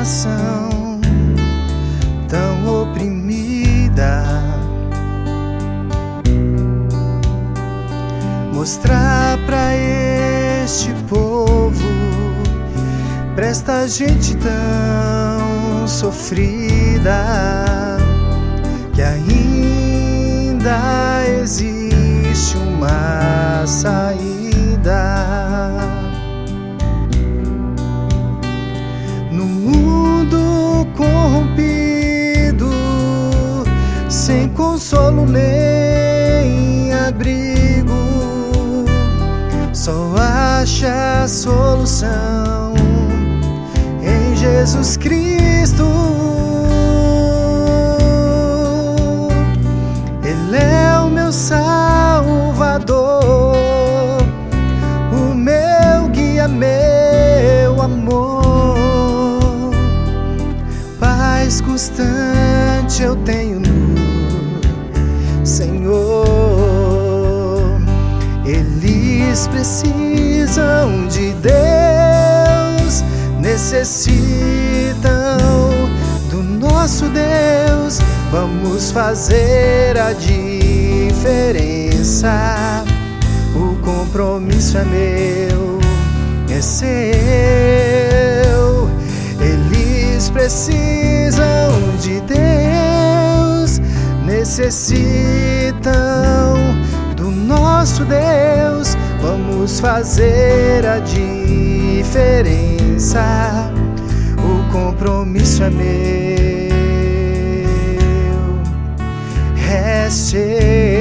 nação tão oprimida, mostrar pra este povo, pra esta gente tão sofrida, que ainda existe uma saída. No mundo corrompido, sem consolo nem abrigo, só acha solução em Jesus Cristo. Ele é o meu Salvador, o meu guia, meu amor. Paz constante eu tenho no Senhor. Eles precisam de Deus, necessitam do nosso Deus. Vamos fazer a diferença. O compromisso é meu, é seu. Eles precisam de Deus, necessitam do nosso Deus. Vamos fazer a diferença. O compromisso é meu, é seu.